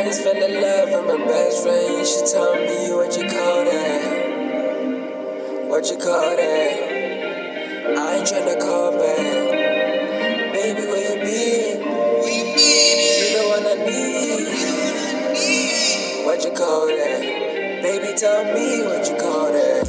just fell in love with my best friend. You should tell me what you call that. What you call that? I ain't tryna call back. Baby, where you been? You the one I need. What you call that? Baby, tell me what you call that.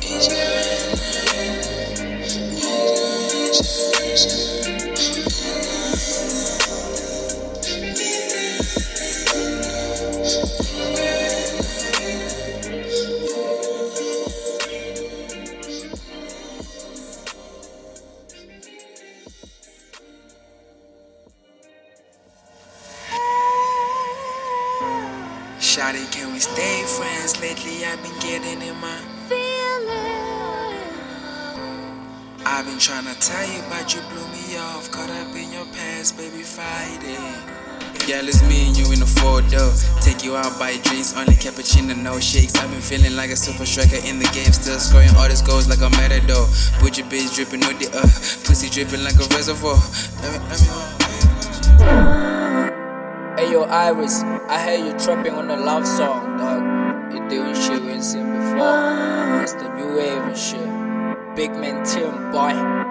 Shawty, can we stay friends? Lately I've been getting in my feelings. I've been tryna tell you, but you blew me off. Caught up in your past, baby, fighting. Girl, it's me and you in the photo. Take you out by drinks, only cappuccino, no shakes. I've been feeling like a super striker in the game, still scoring all these goals like a matador. Butcher bitch dripping with the pussy dripping like a reservoir. Ayo Iris, I heard you trapping on a love song, dog. You doing shit we ain't seen before. It's the new wave and shit. Big man Tim, boy.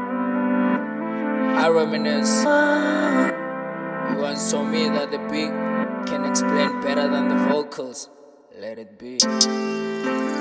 I reminisce. You once told me that the beat can explain better than the vocals. Let it be.